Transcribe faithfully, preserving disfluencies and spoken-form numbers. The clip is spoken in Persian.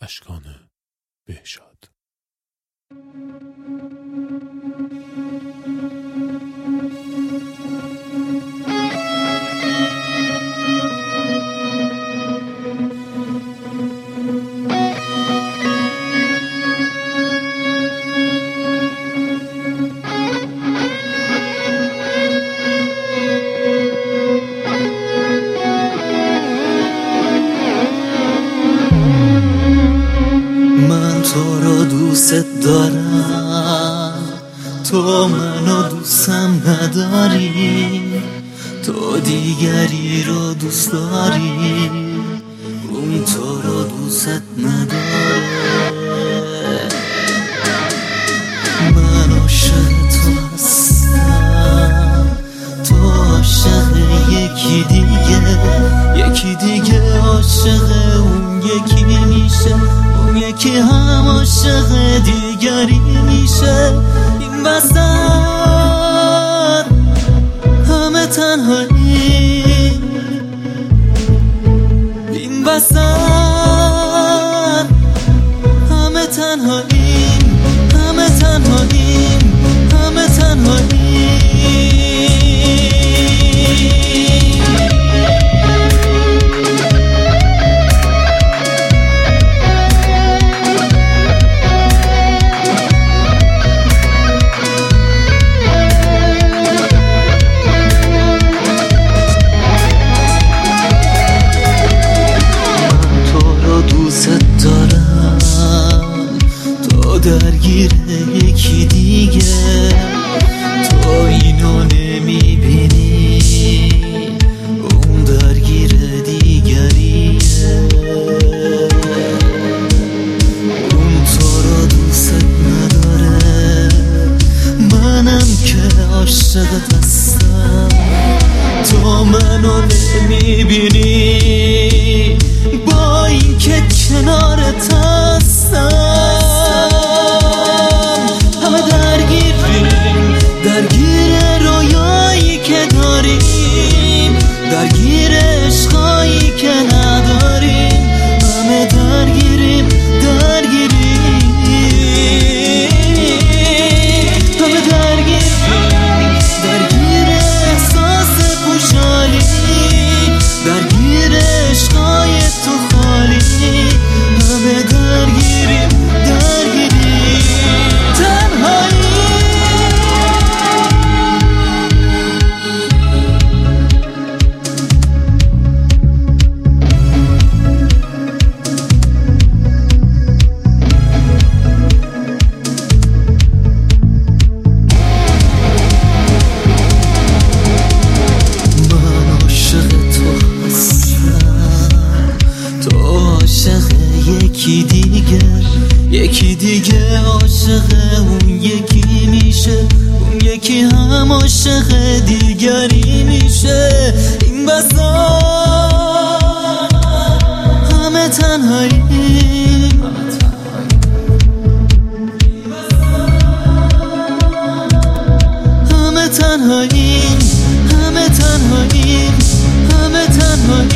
اشکان بهشاد. تو رو دوست دارم، تو منو دوستم نداری، تو دیگری رو دوست داری، اون تو رو دوست نداره. من عاشق تو هستم، تو عاشق یکی دیگه، یکی دیگه عاشق اون یکی میشه، اون یکی هم عاشق دیگری میشه. این وسط همه تنهایی، این وسط همه تنهایی، همه تنهایی، همه تنهایی. درگیر یکی دیگه، تو اینو نمیبینی، اون درگیر دیگریه. اون تو رو دوست نداره، منم که عاشقت هستم، تو منو نمیبینی، با این که کنارت هستم. درگیر رویایی که داریم، درگیر عشقایی که نداریم، همه درگیریم، درگیریم، همه درگیریم، درگیر احساس خوشحالی، درگیر عشقای تو خالی، همه درگیریم، درگیریم، تنهایی. یکی دیگه، یکی دیگه عاشق اون یکی میشه، اون یکی هم عاشق دیگری میشه. این وسط همه تنهایی، همه تنهایی، همه تنهایی، همه تنهایی.